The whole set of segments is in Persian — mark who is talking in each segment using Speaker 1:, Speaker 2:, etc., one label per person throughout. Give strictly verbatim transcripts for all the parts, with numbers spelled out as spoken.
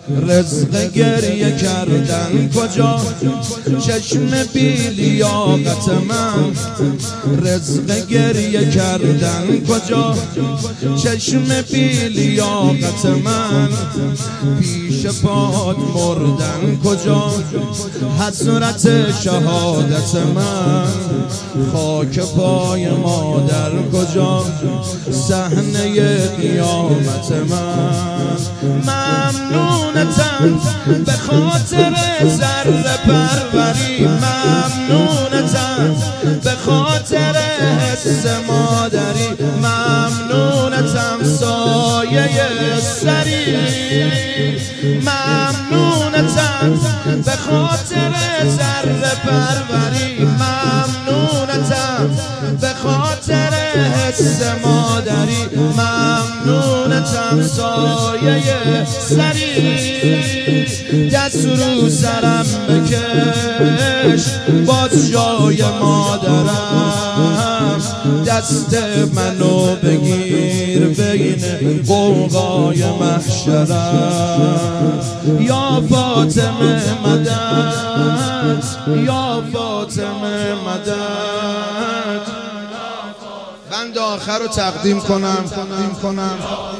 Speaker 1: رزق گریه کردن کجا، چشم بی لیاقت من. رزق گریه کردن کجا، چشم بی لیاقت من. پیش پات مردن کجا، حسرت شهادت من. خاک پای مادر کجا، صحنه قیامت من. ممنونتم به خاطر ذره پروری، ممنونتم به خاطر حس مادری، ممنونتم سایه سری، ممنونتم به خاطر ذره پروری، ممنونتم به خاطر حس مادری، ممنونتم سایه سری. دست رو سرم بکش باز جای مادرم، دست منو بگیر بین غوغای محشرم. یا فاطمه مدد، یا فاطمه مدد. بند آخر رو تقدیم کنم تقدیم کنم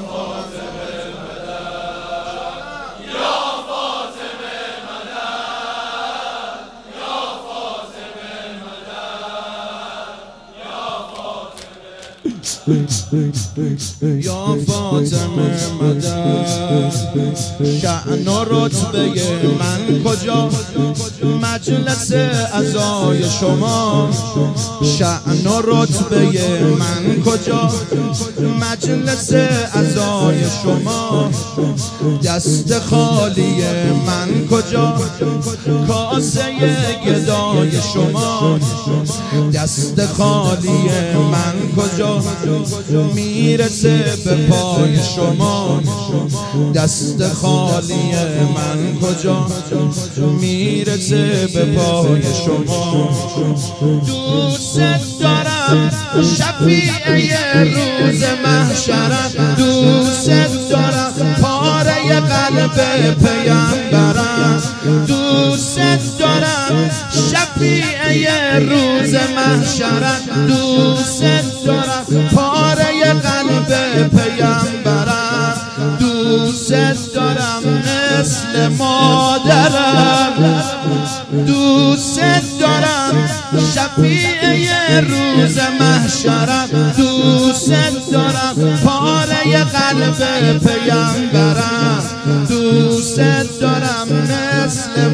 Speaker 1: یا فاطمه مدد. شأن و رتبه من کجا، مجلس عزای شما. شأن و رتبه من کجا، مجلس عزای شما. دست خالی من کجا، کاسه گدای شما. دست خالی من کجا، میرسه به پای شما. دست خالی من کجا، میرسه به پای شما. دوست دارم شفیع روز محشرم، دوست دارم پاره قلب پیامبرم. دوست دارم شفیع روز محشرم، دوست دارم پاره قلب پیامبرم. دوست دارم مثل مادرم، دوست دارم شفیع روز محشرم. دوست دارم پاره قلب پیامبرم، دوست دارم مثل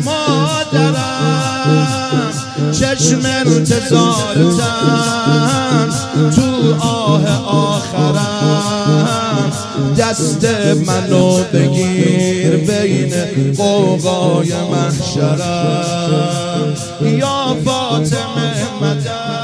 Speaker 1: مادرم. چشم انتظارتم تو آه آخرم، دست منو بگیر بین غوغای محشرم. یا فاطمه مدد.